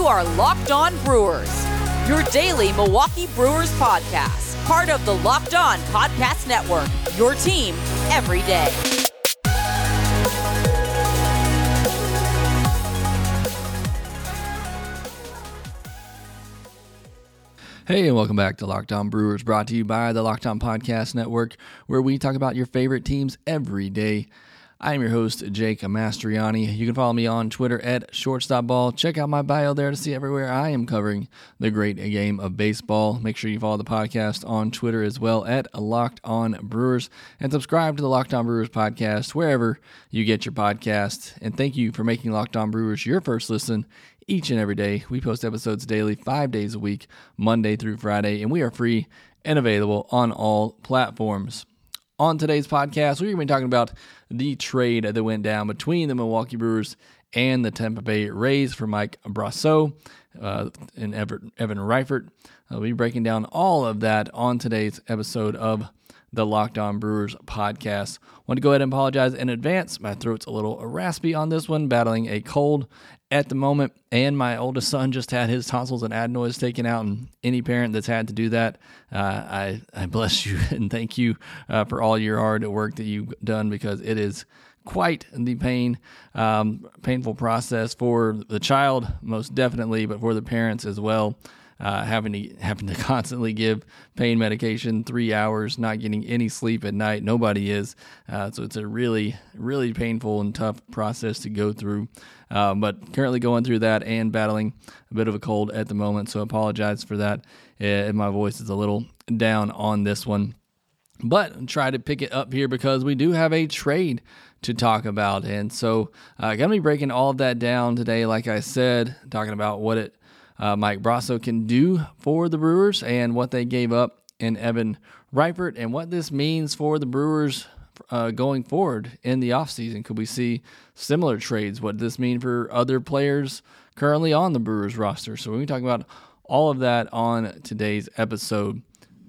are Locked On Brewers, your daily Milwaukee Brewers podcast, part of the Locked On Podcast Network, your team every day. Hey, and welcome back to Locked On Brewers, brought to you by the Locked On Podcast Network, where we talk about your favorite teams every day. I am your host, Jake Mastriani. You can follow me on Twitter at ShortstopBall. Check out my bio there to see everywhere I am covering the great game of baseball. Make sure you follow the podcast on Twitter as well at Locked On Brewers, and subscribe to the Locked On Brewers podcast wherever you get your podcasts. And thank you for making Locked On Brewers your first listen each and every day. We post episodes daily, 5 days a week, Monday through Friday, and we are free and available on all platforms. On today's podcast, we're going to be talking about the trade that went down between the Milwaukee Brewers and the Tampa Bay Rays for Mike Brosseau and Evan Reifert. We'll be breaking down all of that on today's episode of the Locked On Brewers podcast. I want to go ahead and apologize in advance. My throat's a little raspy on this one, battling a cold at the moment, and my oldest son just had his tonsils and adenoids taken out, and any parent that's had to do that, I bless you and thank you for all your hard work that you've done, because it is quite the painful process for the child, most definitely, but for the parents as well. Having to constantly give pain medication, 3 hours, not getting any sleep at night. Nobody is. So it's a really, really painful and tough process to go through. But currently going through that and battling a bit of a cold at the moment. So apologize for that. And my voice is a little down on this one. But try to pick it up here because we do have a trade to talk about. And so going to be breaking all of that down today, like I said, talking about what Mike Brosseau can do for the Brewers and what they gave up in Evan Reifert and what this means for the Brewers going forward in the offseason. Could we see similar trades? What does this mean for other players currently on the Brewers roster? So we're going to talk about all of that on today's episode.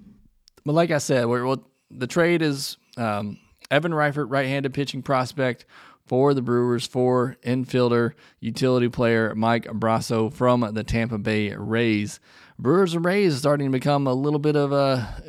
But like I said, the trade is Evan Reifert, right-handed pitching prospect for the Brewers, for infielder, utility player Mike Brosseau from the Tampa Bay Rays. Brewers and Rays starting to become a little bit of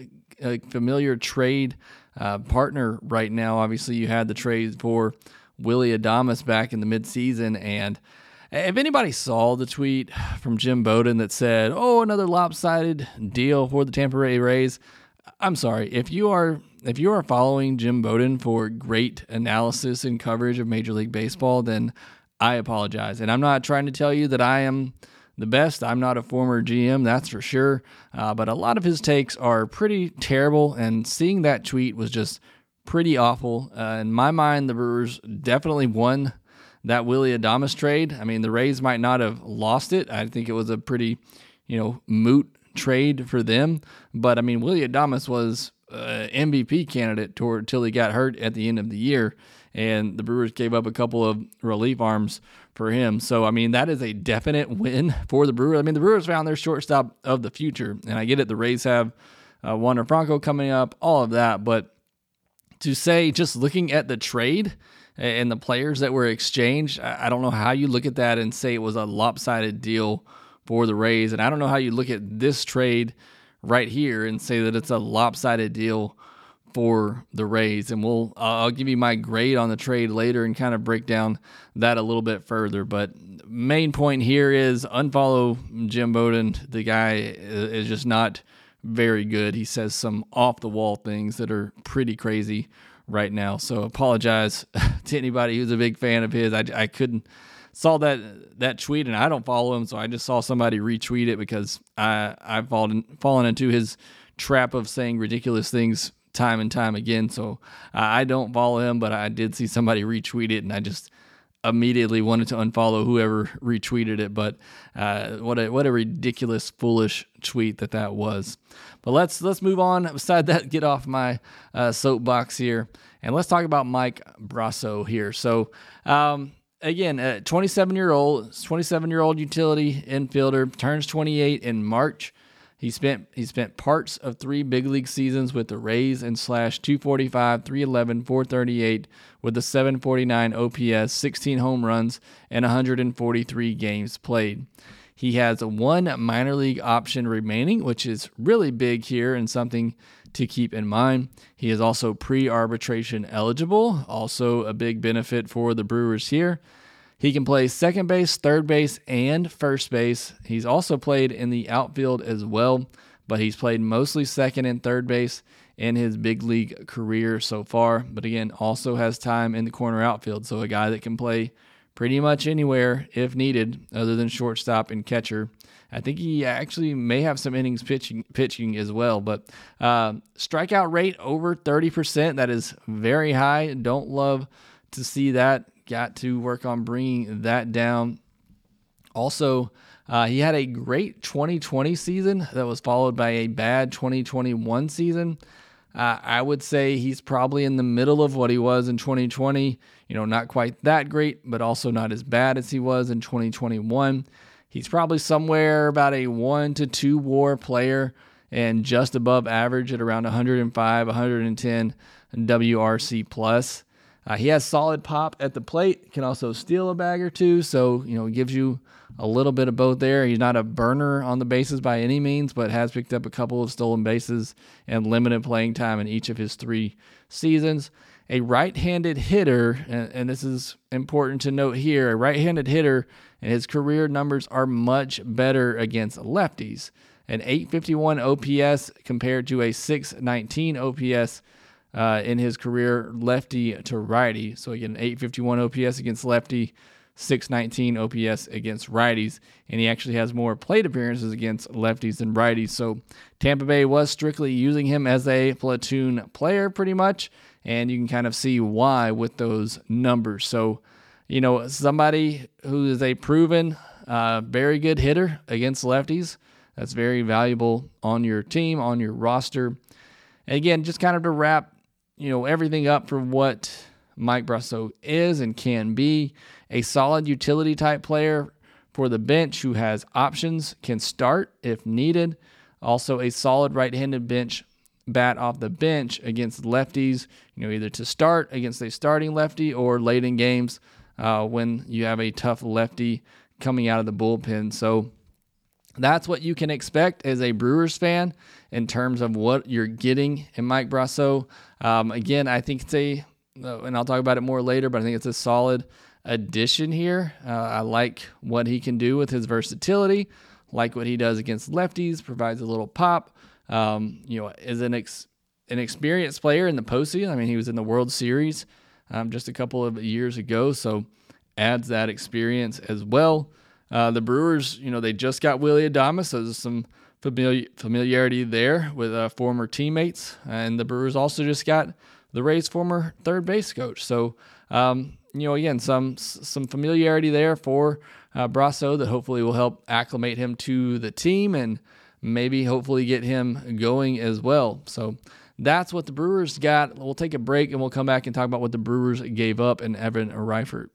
a familiar trade partner right now. Obviously, you had the trade for Willy Adames back in the midseason, and if anybody saw the tweet from Jim Bowden that said, another lopsided deal for the Tampa Bay Rays, I'm sorry. If you are following Jim Bowden for great analysis and coverage of Major League Baseball, then I apologize. And I'm not trying to tell you that I am the best. I'm not a former GM, that's for sure. But a lot of his takes are pretty terrible, and seeing that tweet was just pretty awful. In my mind, the Brewers definitely won that Willy Adames trade. I mean, the Rays might not have lost it. I think it was a pretty, moot trade for them. But I mean, Willy Adames was MVP candidate till he got hurt at the end of the year, and the Brewers gave up a couple of relief arms for him. So I mean, that is a definite win for the Brewers. I mean, the Brewers found their shortstop of the future, and I get it. The Rays have Wander Franco coming up, all of that, but to say, just looking at the trade and the players that were exchanged, I don't know how you look at that and say it was a lopsided deal for the Rays. And I don't know how you look at this trade right here and say that it's a lopsided deal for the Rays. And I'll give you my grade on the trade later and kind of break down that a little bit further. But main point here is unfollow Jim Bowden. The guy is just not very good. He says some off-the-wall things that are pretty crazy right now. So apologize to anybody who's a big fan of his. I couldn't saw that tweet, and I don't follow him, so I just saw somebody retweet it because I've fallen into his trap of saying ridiculous things time and time again. So I don't follow him, but I did see somebody retweet it, and I just immediately wanted to unfollow whoever retweeted it. But what a ridiculous, foolish tweet that was. But let's move on. Beside that, get off my soapbox here, and let's talk about Mike Brosseau here. So again, 27-year-old utility infielder, turns 28 in March. He spent parts of 3 big league seasons with the Rays and slashed .245, .311, .438 with a .749 OPS, 16 home runs, and 143 games played. He has one minor league option remaining, which is really big here and something to keep in mind. He is also pre-arbitration eligible, also a big benefit for the Brewers here. He can play second base, third base, and first base. He's also played in the outfield as well, but he's played mostly second and third base in his big league career so far. But again, also has time in the corner outfield, so a guy that can play pretty much anywhere if needed, other than shortstop and catcher. I think he actually may have some innings pitching as well. But strikeout rate over 30%. That is very high. Don't love to see that. Got to work on bringing that down. Also, he had a great 2020 season that was followed by a bad 2021 season. I would say he's probably in the middle of what he was in 2020. Not quite that great, but also not as bad as he was in 2021. He's probably somewhere about a 1 to 2 WAR player and just above average at around 105, 110 WRC plus. He has solid pop at the plate, can also steal a bag or two, so it gives you a little bit of both there. He's not a burner on the bases by any means, but has picked up a couple of stolen bases and limited playing time in each of his 3 seasons. A right-handed hitter, and this is important to note here, a right-handed hitter, and his career numbers are much better against lefties. An 851 OPS compared to a 619 OPS in his career, lefty to righty. So again, 851 OPS against lefty, 619 OPS against righties, and he actually has more plate appearances against lefties than righties. So Tampa Bay was strictly using him as a platoon player pretty much, and you can kind of see why with those numbers. So, somebody who is a proven, very good hitter against lefties, that's very valuable on your team, on your roster. And again, just kind of to wrap everything up for what Mike Brosseau is and can be, a solid utility type player for the bench who has options, can start if needed. Also a solid right-handed bench bat off the bench against lefties, either to start against a starting lefty or late in games when you have a tough lefty coming out of the bullpen. So that's what you can expect as a Brewers fan in terms of what you're getting in Mike Brosseau. Again, I think it's and I'll talk about it more later, but I think it's a solid addition here. I like what he can do with his versatility, like what he does against lefties, provides a little pop. Is an experienced player in the postseason. I mean, he was in the World Series just a couple of years ago, so adds that experience as well. The Brewers, they just got Willy Adames, so there's some familiarity there with former teammates, and the Brewers also just got the Rays' former third base coach. So, again, some familiarity there for Brosseau that hopefully will help acclimate him to the team and maybe hopefully get him going as well. So that's what the Brewers got. We'll take a break and we'll come back and talk about what the Brewers gave up in Evan Reifert.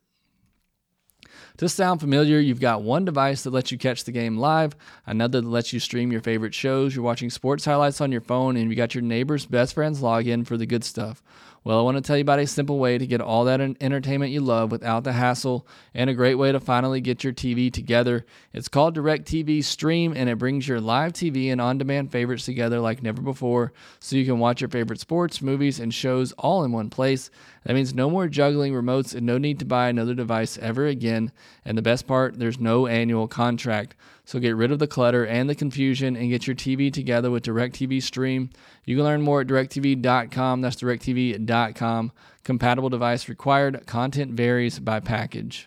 To sound familiar, you've got one device that lets you catch the game live, another that lets you stream your favorite shows. You're watching sports highlights on your phone, and you got your neighbor's best friend's login for the good stuff. Well, I want to tell you about a simple way to get all that entertainment you love without the hassle, and a great way to finally get your TV together. It's called DirecTV Stream, and it brings your live TV and on-demand favorites together like never before, so you can watch your favorite sports, movies, and shows all in one place. That means no more juggling remotes and no need to buy another device ever again. And the best part, there's no annual contract. So get rid of the clutter and the confusion and get your TV together with DirecTV Stream. You can learn more at directv.com. That's directv.com. Compatible device required. Content varies by package.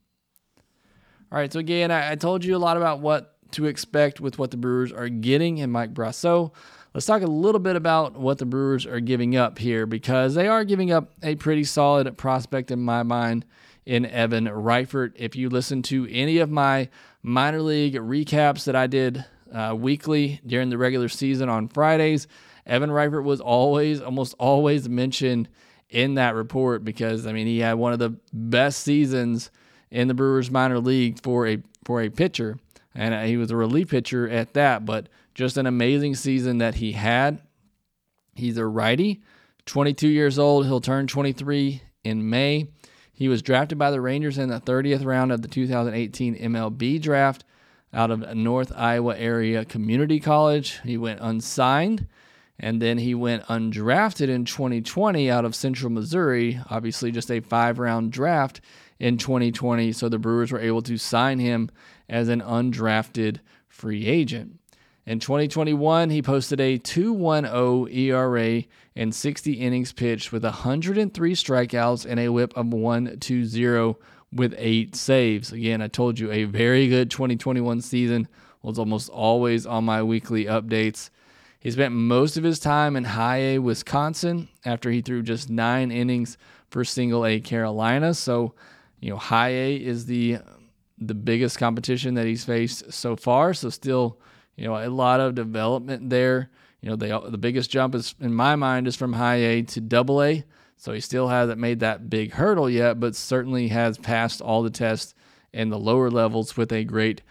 All right, so again, I told you a lot about what to expect with what the Brewers are getting in Mike Brosseau. Let's talk a little bit about what the Brewers are giving up here, because they are giving up a pretty solid prospect in my mind in Evan Reifert. If you listen to any of my minor league recaps that I did weekly during the regular season on Fridays, Evan Reifert was almost always mentioned in that report because, I mean, he had one of the best seasons in the Brewers minor league for a pitcher, and he was a relief pitcher at that, but just an amazing season that he had. He's a righty, 22 years old. He'll turn 23 in May. He was drafted by the Rangers in the 30th round of the 2018 MLB draft. out of North Iowa Area Community College. He went unsigned, and then he went undrafted in 2020 out of Central Missouri, obviously just a 5-round draft in 2020, so the Brewers were able to sign him as an undrafted free agent. In 2021, he posted a 2.10 ERA and 60 innings pitched with 103 strikeouts and a whip of 1.20 with 8 saves. Again, I told you, a very good 2021 season. Was almost always on my weekly updates. He spent most of his time in High A, Wisconsin, after he threw just 9 innings for Single A Carolina. So, High A is the biggest competition that he's faced so far. So still, a lot of development there. The biggest jump is, in my mind, is from High A to Double A. So he still hasn't made that big hurdle yet, but certainly has passed all the tests in the lower levels with a great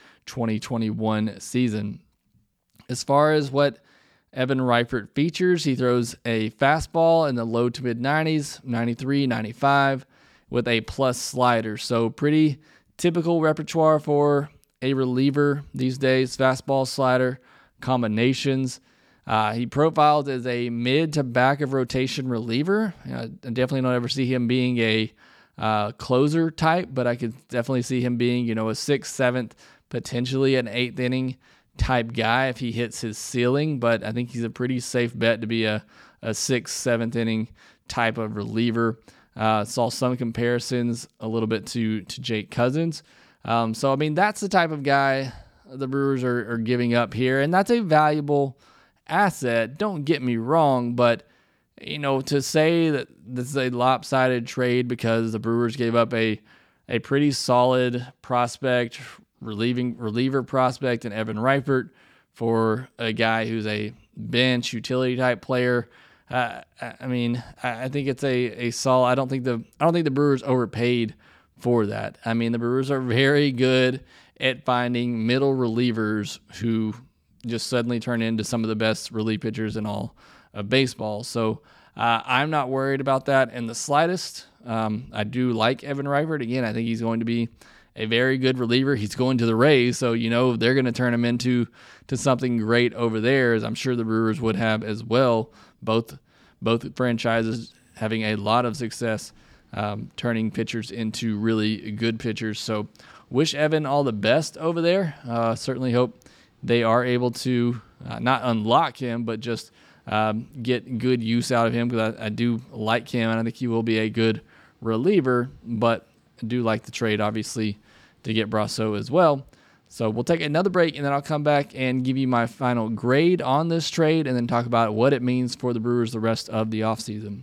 2021 season. As far as what Evan Reifert features, he throws a fastball in the low to mid 90s, 93, 95, with a plus slider. So pretty typical repertoire for a reliever these days, fastball, slider, combinations. He profiled as a mid to back of rotation reliever. I definitely don't ever see him being a closer type, but I could definitely see him being, a 6th, 7th, potentially an 8th inning type guy if he hits his ceiling. But I think he's a pretty safe bet to be a 6th, 7th inning type of reliever. Saw some comparisons a little bit to Jake Cousins. So, that's the type of guy the Brewers are giving up here, and that's a valuable asset. Don't get me wrong, but, to say that this is a lopsided trade because the Brewers gave up a pretty solid prospect, reliever prospect in Evan Reifert for a guy who's a bench utility type player. I think it's a solid. I don't think the Brewers overpaid for that. The Brewers are very good at finding middle relievers who just suddenly turn into some of the best relief pitchers in all of baseball. So I'm not worried about that in the slightest. I do like Evan Reifert. Again, I think he's going to be a very good reliever. He's going to the Rays, so they're going to turn him into something great over there, as I'm sure the Brewers would have as well. Both franchises having a lot of success turning pitchers into really good pitchers. So wish Evan all the best over there. Certainly hope they are able to not unlock him, but just get good use out of him, because I do like him, and I think he will be a good reliever, but I do like the trade, obviously, to get Brasso as well. So we'll take another break, and then I'll come back and give you my final grade on this trade, and then talk about what it means for the Brewers the rest of the offseason.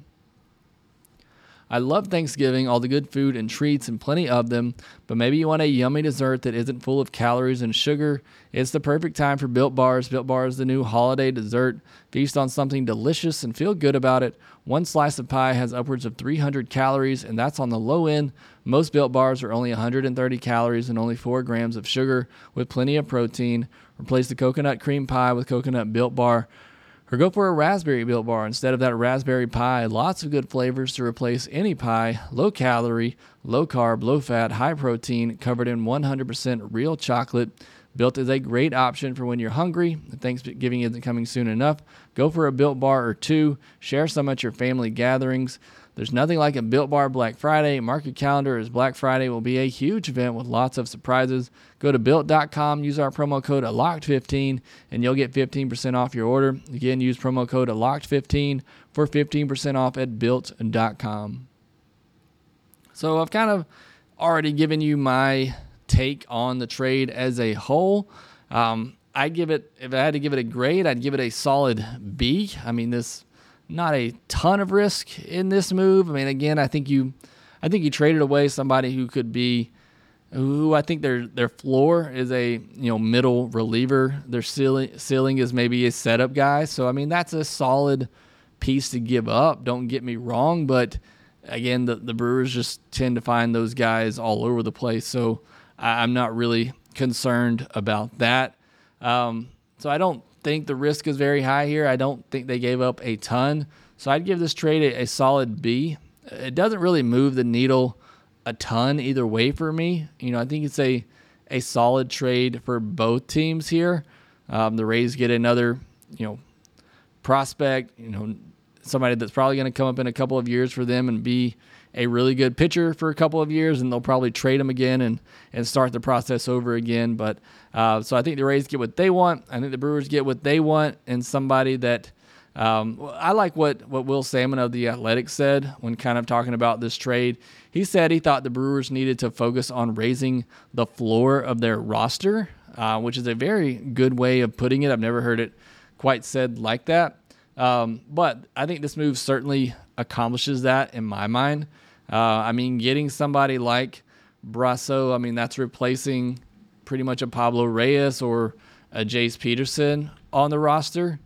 I love Thanksgiving, all the good food and treats and plenty of them, but maybe you want a yummy dessert that isn't full of calories and sugar. It's the perfect time for Built Bars. Built Bar is the new holiday dessert. Feast on something delicious and feel good about it. One slice of pie has upwards of 300 calories, and that's on the low end. Most Built Bars are only 130 calories and only 4 grams of sugar with plenty of protein. Replace the coconut cream pie with coconut Built Bar. Or go for a raspberry Built Bar instead of that raspberry pie. Lots of good flavors to replace any pie. Low calorie, low carb, low fat, high protein, covered in 100% real chocolate. Built is a great option for when you're hungry. If Thanksgiving isn't coming soon enough, go for a Built Bar or two. Share some at your family gatherings. There's nothing like a Built Bar Black Friday. Mark your calendar, as Black Friday will be a huge event with lots of surprises. Go to Built.com, use our promo code ALOCKED15, and you'll get 15% off your order. Again, use promo code ALOCKED15 for 15% off at Built.com. So I've kind of already given you my take on the trade as a whole. If I had to give it a grade, I'd give it a solid B. This not a ton of risk in this move. Again, I think you traded away somebody who I think their floor is a middle reliever. Their ceiling is maybe a setup guy. So that's a solid piece to give up. Don't get me wrong, but again, the Brewers just tend to find those guys all over the place. So I'm not really concerned about that. So I don't think the risk is very high here. I don't think they gave up a ton. So I'd give this trade a solid B. It doesn't really move the needle a ton either way for me. I think it's a a solid trade for both teams here. The Rays get another, prospect, somebody that's probably going to come up in a couple of years for them and be a really good pitcher for a couple of years, and they'll probably trade him again and start the process over again. But so I think the Rays get what they want. I think the Brewers get what they want, and somebody that I like what Will Salmon of The Athletic said when kind of talking about this trade. He said he thought the Brewers needed to focus on raising the floor of their roster, which is a very good way of putting it. I've never heard it quite said like that. But I think this move certainly accomplishes that in my mind. Getting somebody like Brasso, that's replacing pretty much a Pablo Reyes or a Jace Peterson on the roster.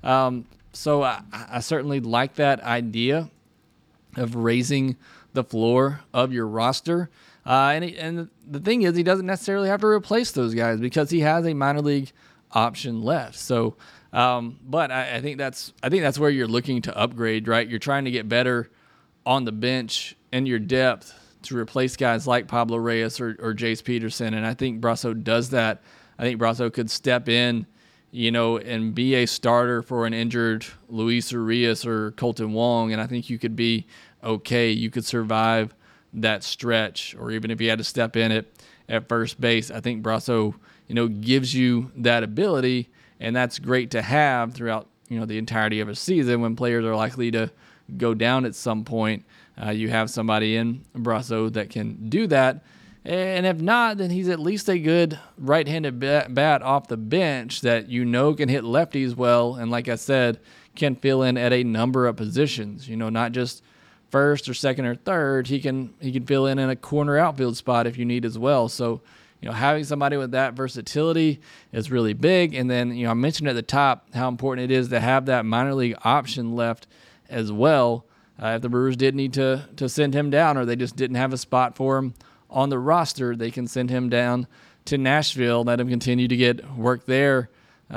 So I certainly like that idea of raising the floor of your roster. And the thing is, he doesn't necessarily have to replace those guys because he has a minor league option left. So, but I think that's where you're looking to upgrade, right? You're trying to get better on the bench and your depth to replace guys like Pablo Reyes or Jace Peterson. And I think Brasso does that. I think Brasso could step in, and be a starter for an injured Luis Urias or Colton Wong. And I think you could be okay. You could survive that stretch, or even if you had to step in at first base. I think Brasso, gives you that ability, and that's great to have throughout, the entirety of a season when players are likely to go down at some point. You have somebody in Brasso that can do that. And if not, then he's at least a good right-handed bat off the bench that can hit lefties well, and like I said, can fill in at a number of positions. Not just first or second or third. He can fill in a corner outfield spot if you need as well. So, having somebody with that versatility is really big. And then, I mentioned at the top how important it is to have that minor league option left as well. If the Brewers did need to send him down, or they just didn't have a spot for him on the roster, they can send him down to Nashville, let him continue to get work there,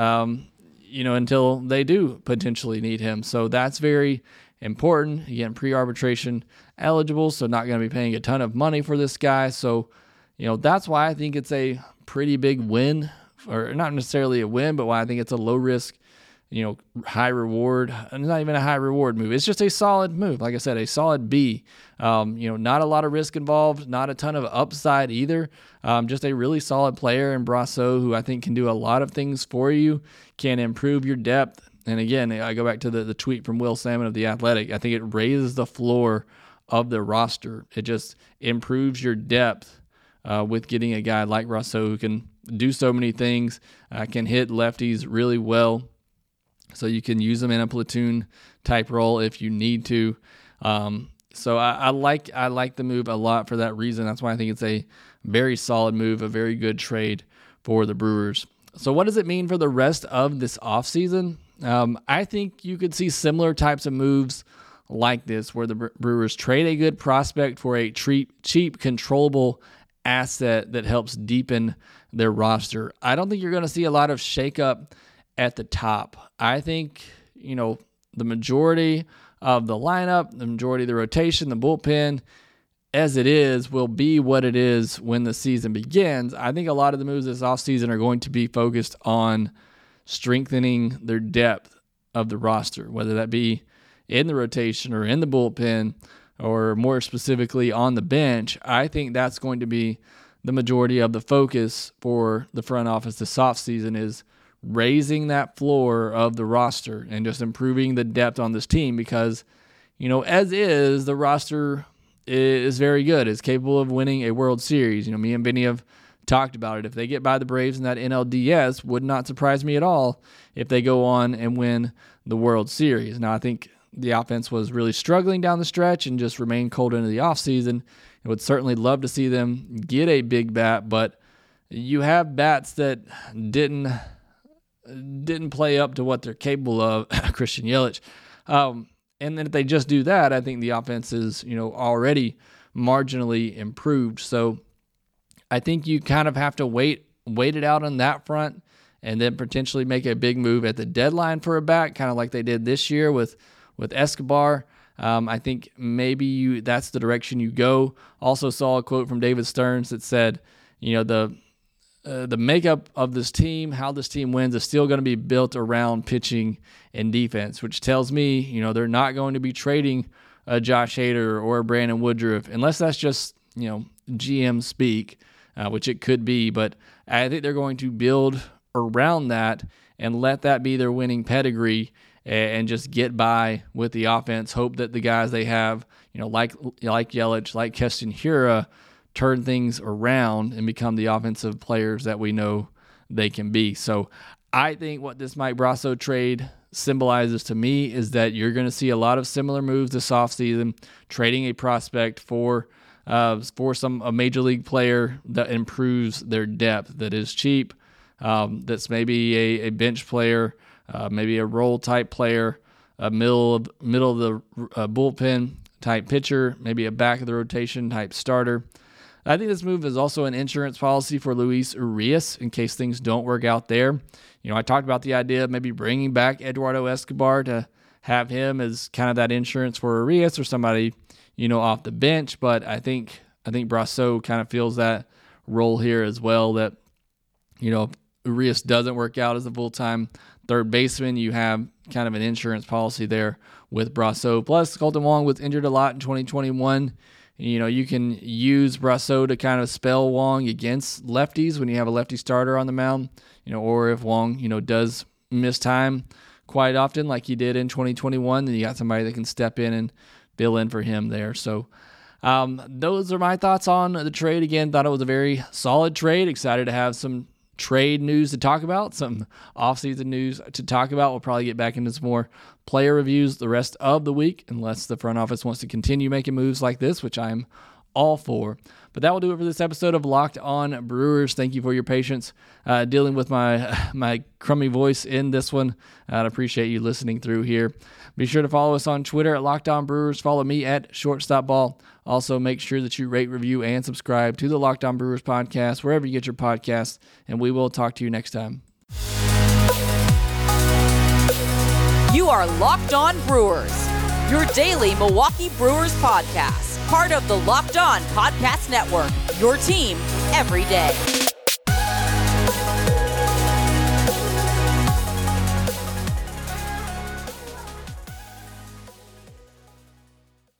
until they do potentially need him. So that's very important. Again, pre-arbitration eligible, so not going to be paying a ton of money for this guy. So, that's why I think it's a pretty big win, or not necessarily a win, but why I think it's a low risk, high reward. And not even a high reward move. It's just a solid move. Like I said, a solid B. Not a lot of risk involved, not a ton of upside either. Just a really solid player in Brasso, who I think can do a lot of things for you, can improve your depth. And again, I go back to the tweet from Will Salmon of The Athletic. I think it raises the floor of the roster. It just improves your depth with getting a guy like Brasso who can do so many things, can hit lefties really well. So you can use them in a platoon type role if you need to. So I like the move a lot for that reason. That's why I think it's a very solid move, a very good trade for the Brewers. So what does it mean for the rest of this offseason? I think you could see similar types of moves like this, where the Brewers trade a good prospect for a cheap, controllable asset that helps deepen their roster. I don't think you're going to see a lot of shakeup at the top. I think, the majority of the lineup, the majority of the rotation, the bullpen, as it is, will be what it is when the season begins. I think a lot of the moves this offseason are going to be focused on strengthening their depth of the roster, whether that be in the rotation or in the bullpen, or more specifically on the bench. I think that's going to be the majority of the focus for the front office this offseason, is raising that floor of the roster and just improving the depth on this team, because, as is, the roster is very good. It's capable of winning a World Series. Me and Benny have talked about it. If they get by the Braves in that NLDS, would not surprise me at all if they go on and win the World Series. Now, I think the offense was really struggling down the stretch and just remained cold into the offseason. I would certainly love to see them get a big bat, but you have bats that didn't play up to what they're capable of, Christian Yelich. And then if they just do that, I think the offense is, already marginally improved. So I think you kind of have to wait it out on that front, and then potentially make a big move at the deadline for a bat, kind of like they did this year with Escobar. I think maybe that's the direction you go. Also saw a quote from David Stearns that said, the the makeup of this team, how this team wins, is still going to be built around pitching and defense, which tells me, they're not going to be trading a Josh Hader or a Brandon Woodruff, unless that's just, GM speak, which it could be. But I think they're going to build around that and let that be their winning pedigree and just get by with the offense. Hope that the guys they have, like Yelich, like Keston Hiura, turn things around and become the offensive players that we know they can be. So I think what this Mike Brosseau trade symbolizes to me is that you're going to see a lot of similar moves this offseason, trading a prospect for a major league player that improves their depth, that is cheap, that's maybe a bench player, maybe a role type player, a middle of the bullpen type pitcher, maybe a back of the rotation type starter. I think this move is also an insurance policy for Luis Urias in case things don't work out there. I talked about the idea of maybe bringing back Eduardo Escobar to have him as kind of that insurance for Urias or somebody, off the bench. But I think Brosseau kind of feels that role here as well, that, if Urias doesn't work out as a full-time third baseman, you have kind of an insurance policy there with Brosseau. Plus, Colton Wong was injured a lot in 2021. You can use Brosseau to kind of spell Wong against lefties when you have a lefty starter on the mound, or if Wong, does miss time quite often like he did in 2021, then you got somebody that can step in and fill in for him there. So those are my thoughts on the trade. Again, thought it was a very solid trade. Excited to have some trade news to talk about, some offseason news to talk about. We'll probably get back into some more player reviews the rest of the week, unless the front office wants to continue making moves like this, which I'm all for. But that will do it for this episode of Locked On Brewers. Thank you for your patience dealing with my crummy voice in this one. I'd appreciate you listening through here. Be sure to follow us on Twitter at Locked On Brewers. Follow me at ShortstopBall. Also, make sure that you rate, review, and subscribe to the Locked On Brewers podcast, wherever you get your podcasts, and we will talk to you next time. You are Locked On Brewers, your daily Milwaukee Brewers podcast, part of the Locked On Podcast Network, your team every day.